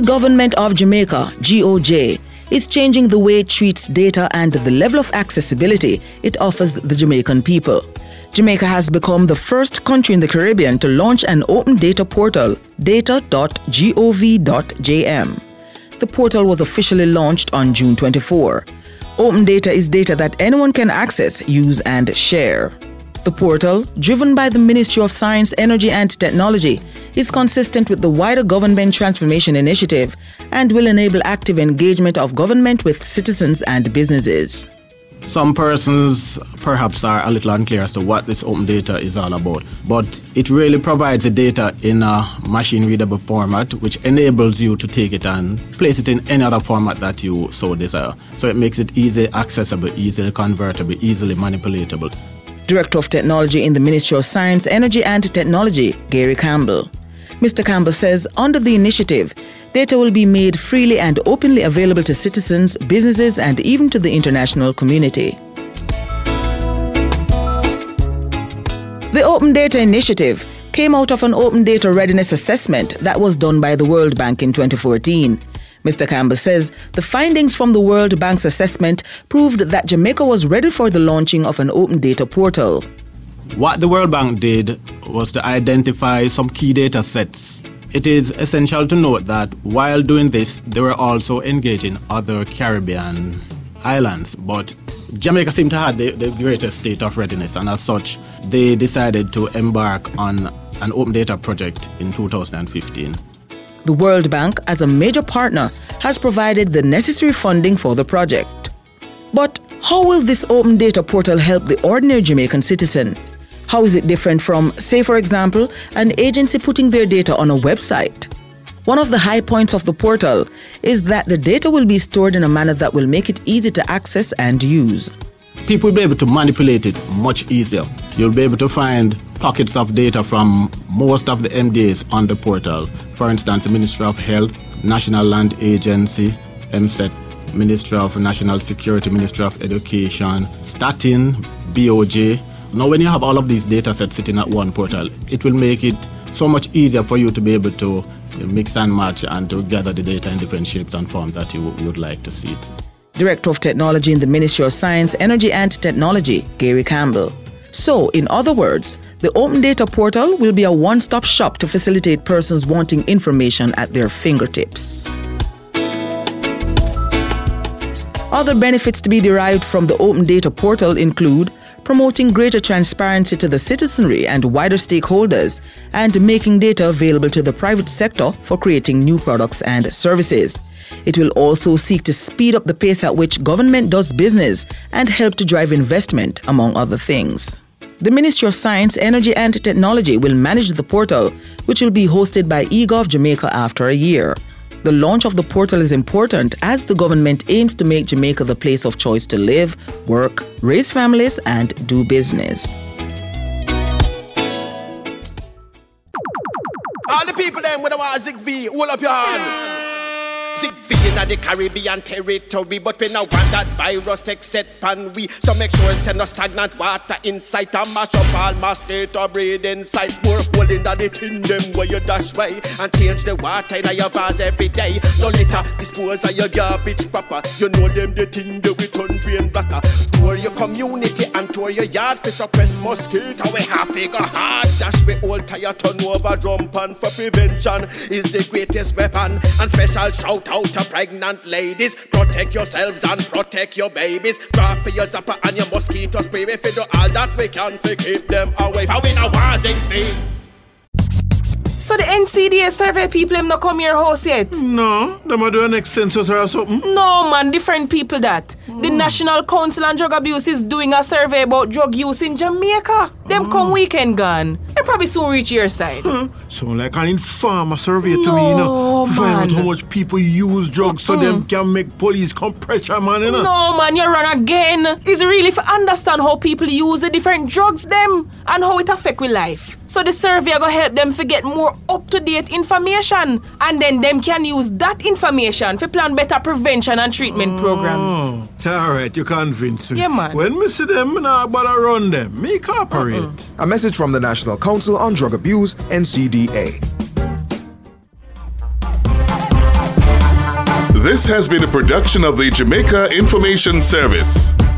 Government of Jamaica, GOJ, is changing the way it treats data and the level of accessibility it offers the Jamaican people. Jamaica has become the first country in the Caribbean to launch an open data portal, data.gov.jm. The portal was officially launched on June 24. Open data is data that anyone can access, use, and share. The portal, driven by the Ministry of Science, Energy and Technology, is consistent with the wider government transformation initiative and will enable active engagement of government with citizens and businesses. Some persons perhaps are a little unclear as to what this open data is all about, but it really provides the data in a machine-readable format, which enables you to take it and place it in any other format that you so desire. So it makes it easily accessible, easily convertible, easily manipulatable. Director of Technology in the Ministry of Science, Energy and Technology, Gary Campbell. Mr. Campbell says under the initiative, data will be made freely and openly available to citizens, businesses, and even to the international community. The Open Data Initiative came out of an Open Data Readiness Assessment that was done by the World Bank in 2014. Mr. Campbell says the findings from the World Bank's assessment proved that Jamaica was ready for the launching of an open data portal. What the World Bank did was to identify some key data sets. It is essential to note that while doing this, they were also engaging other Caribbean islands. But Jamaica seemed to have the greatest state of readiness, and as such, they decided to embark on an open data project in 2015. The World Bank, as a major partner, has provided the necessary funding for the project. But how will this open data portal help the ordinary Jamaican citizen? How is it different from, say for example, an agency putting their data on a website? One of the high points of the portal is that the data will be stored in a manner that will make it easy to access and use. People will be able to manipulate it much easier. You'll be able to find pockets of data from most of the MDAs on the portal. For instance, the Ministry of Health, National Land Agency, MSET, Ministry of National Security, Ministry of Education, Statin, BOJ. Now, when you have all of these data sets sitting at one portal, it will make it so much easier for you to be able to mix and match and to gather the data in different shapes and forms that you would like to see it. Director of Technology in the Ministry of Science, Energy and Technology, Gary Campbell. So, in other words, the Open Data Portal will be a one-stop shop to facilitate persons wanting information at their fingertips. Other benefits to be derived from the Open Data Portal include promoting greater transparency to the citizenry and wider stakeholders, and making data available to the private sector for creating new products and services. It will also seek to speed up the pace at which government does business and help to drive investment, among other things. The Ministry of Science, Energy and Technology will manage the portal, which will be hosted by eGov Jamaica after a year. The launch of the portal is important as the government aims to make Jamaica the place of choice to live, work, raise families, and do business. All the people them with the Zig V, hold up your hand. Zig V in the Caribbean territory, but we now want that virus take set pan we. So make sure send us stagnant water inside and mash up all my state or breed inside. More hole in the tin them where you dash way and change the water in your vase every day. No later dispose of your garbage proper. You know them the thing they we turn drain backer. Tour your community and tour your yard for suppress mosquito. We have figure hard dash we all tire turn over drum pan for prevention is the greatest weapon. And special shout out to pregnant ladies. Protect yourselves and protect your babies. Draw for your zapper and your mosquito spray. If you do all that we can to keep them away. How we now wasn't be. So the NCDA survey people them not come your house yet? No, them are doing next census or something. No man, different people that. The National Council on Drug Abuse is doing a survey about drug use in Jamaica. Them come weekend gone. They probably soon reach your side. So like an informer survey to me, you know. To find out how much people use drugs so them can make police come pressure, man, you know. No man, you run again. It's really to understand how people use the different drugs them and how it affect with life. So the survey are going to help them to get more up-to-date information, and then them can use that information to plan better prevention and treatment programs. Alright, you convince me. Yeah, man. When me see them, I better run them. Me cooperate. A message from the National Council on Drug Abuse, NCDA. This has been a production of the Jamaica Information Service.